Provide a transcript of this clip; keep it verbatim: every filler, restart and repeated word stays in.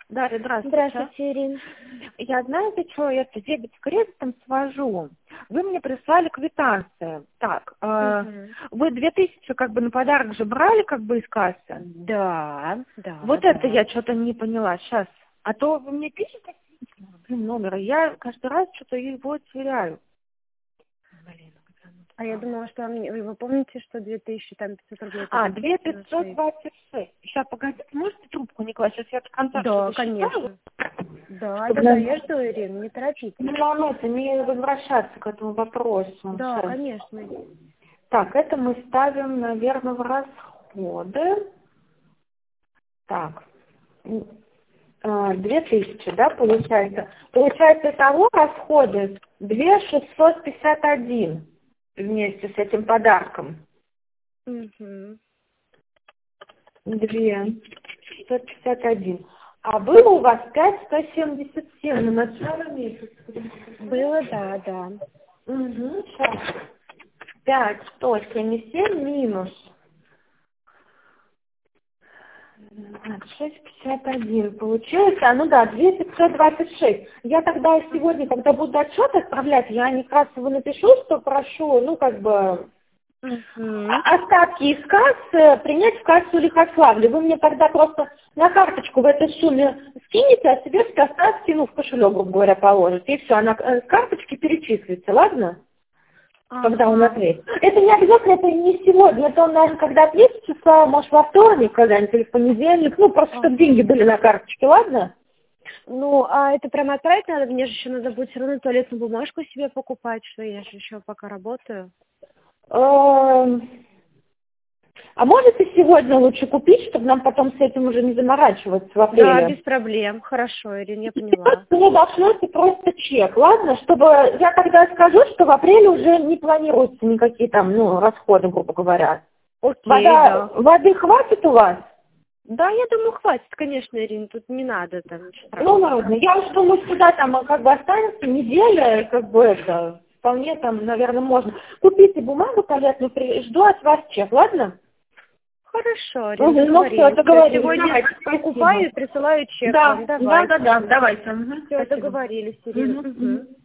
Дарья, здравствуйте. Здравствуйте, Ирина. Я, знаете, что, я это дебет с кредитом свожу. Вы мне прислали квитанции. Так, э, Угу. вы две тысячи как бы на подарок же брали как бы из кассы? Да, да. Вот да. это я что-то не поняла сейчас. А то вы мне пишете, блин, номер, и я каждый раз что-то его теряю. Блин, А я думала, что вам не- вы помните, что две тысячи там пятьсот рублей это А, за две тысячи пятьсот двадцать шесть. Сейчас, погодите, можете трубку не класть? Сейчас я до конца Да, что-то считаю. конечно. Да, Чтобы да, да, нам, я жду, Ирина, не торопитесь. ну, нам это, не возвращаться к этому вопросу. Да, Сейчас. конечно. Так, это мы ставим, наверное, в расходы. Так, м, а, две тысячи, да, получается? Получается, того расходы две тысячи шестьсот пятьдесят один вместе с этим подарком. Угу. две тысячи шестьсот пятьдесят один. А было у вас пять тысяч сто семьдесят семь на начало месяца. Было, да, да. Угу, сейчас. пять тысяч сто семьдесят семь минус шесть пятьдесят один. Получилось, а ну да, две тысячи пятьсот двадцать шесть. Я тогда сегодня, когда буду отчет отправлять, я не раз его напишу, что прошу, ну как бы Угу. а- остатки из кассы принять в кассу Лихославля. Вы мне тогда просто на карточку в этой сумме скинете, а себе все остатки, ну, в кошелек, грубо говоря, положите. И все, она с карточки перечислится, ладно? Когда он Ага. ответит. Это не обязательно, это не сегодня, это он, наверное, когда ответит, числа, может, во вторник когда-нибудь или в понедельник, ну, просто чтобы Ага. деньги были на карточке, ладно? Ну, а это прямо отправить надо? Мне же еще надо будет все равно туалетную бумажку себе покупать, что я же еще пока работаю. Эм, А можете сегодня лучше купить, чтобы нам потом с этим уже не заморачиваться в Да, апреле? без проблем. Хорошо, Ирина, я поняла. Мне дошлете просто чек, ладно? Чтобы я тогда скажу, что в апреле уже не планируются никакие там, ну, расходы, грубо говоря. Окей, Вода, да. воды хватит у вас? Да, я думаю, хватит, конечно, Ирина, тут не надо там ничего Ну страшного. ладно, я уж думаю, сюда там а, как бы останется неделя, и как бы это, вполне там, наверное, можно. Купите бумагу туалетную, при- жду от вас чек, ладно? Хорошо, Ирина, Угу, ну все, договорились. Всё, договорились. сегодня Давайте, покупаю спасибо. и присылаю чек Да, вам. да, Давайте. да, да, давайте. Угу, Все, спасибо. договорились, Ирина. Угу, Угу. угу.